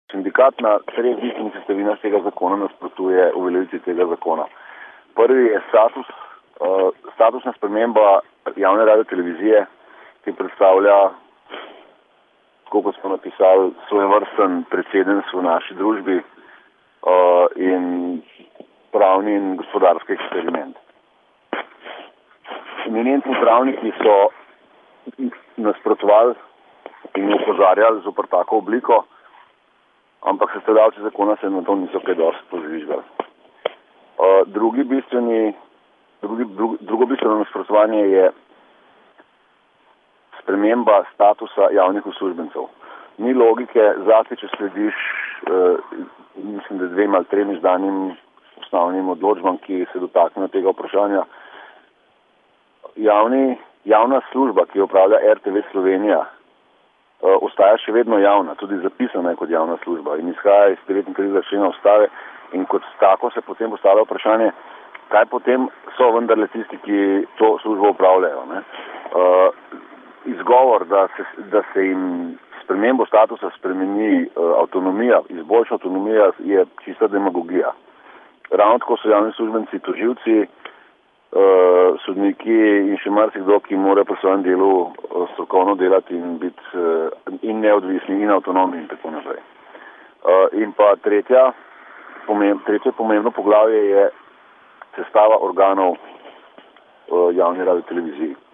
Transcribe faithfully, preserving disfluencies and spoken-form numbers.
Sindikat na treh bistvenih sestavinah tega zakona nasprotuje uveljavitvi tega zakona. Prvi je status, uh, statusna sprememba javne radiotelevizije, ki predstavlja, tako kot smo napisali, svojevrsten precedens v naši družbi uh, in pravni in gospodarski eksperiment. Eminentni pravniki so nasprotovali in opozarjali zoper tako obliko, ampak sestavljavci zakona se na to niso kaj dosti pozvižgali. Uh, drugi bistveni, drugi, drug, drugo bistveno nasprotovanje je sprememba statusa javnih uslužbencev. Ni logike, zlasti če slediš, uh, mislim, da dvema ali trem izdanim ustavnim odločbam, ki se dotaknejo tega vprašanja. Javni, javna služba, ki jo upravlja R T V Slovenija, Uh, ostaja še vedno javna, tudi zapisana je kot javna služba in izhaja iz devetintridesetega člena ustave in kot tako se potem postavlja vprašanje, kaj potem so vendarle tisti, ki to službo upravljajo. Ne? Uh, izgovor, da se, da se jim spremembo statusa spremeni uh, avtonomija, izboljša avtonomija, je čista demagogija. Ravno tako so javni službenci tožilci, Uh, sodniki in še marsikdo, ki mora pri svojem delu uh, strokovno delati in biti uh, in neodvisni in avtonomni in tako naprej. Uh, in pa tretja, pomemb, tretje pomembno poglavje je sestava organov uh, javne radiotelevizije.